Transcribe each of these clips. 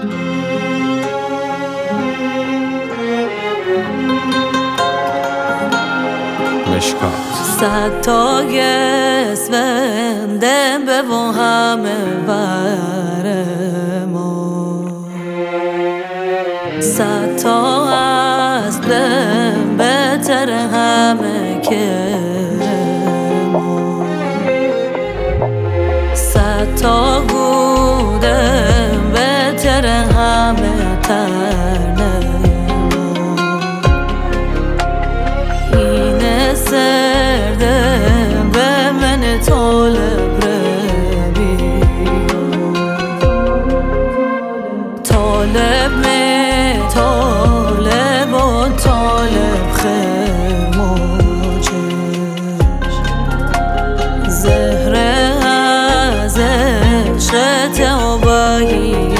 صد تا گسوندم به و همه برما، صد تا اسبم بهتر همه کرما، صد تا گودم بهتر همه ترنما. اینه سردم به من طالب ربی، طالب می طالب و طالب خموچش، زهر از عشقت و بایی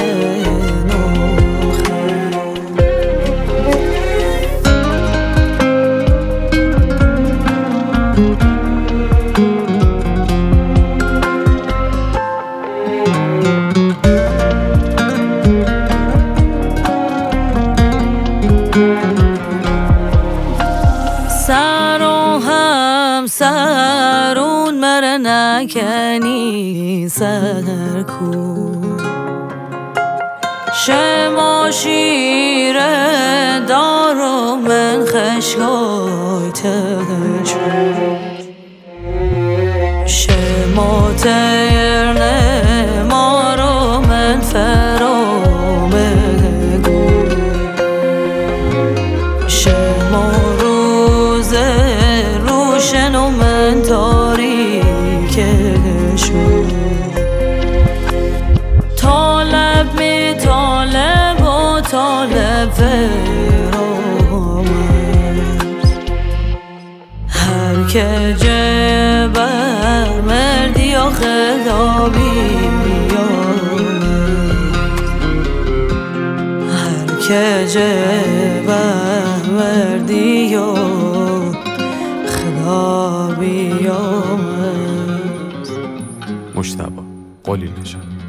سرون مره نکنی سر کو، شما شیر دارو من خشگای تشو، شما ترنه ما رو من فرامه گو، شما روزه روشن و من تاریکشو، طالب می طالب و طالب فرامرز، هر که جبر مردی و خدابی هر که جبر مردی و خدا بیامرز. مجتبی قلیل نژاد.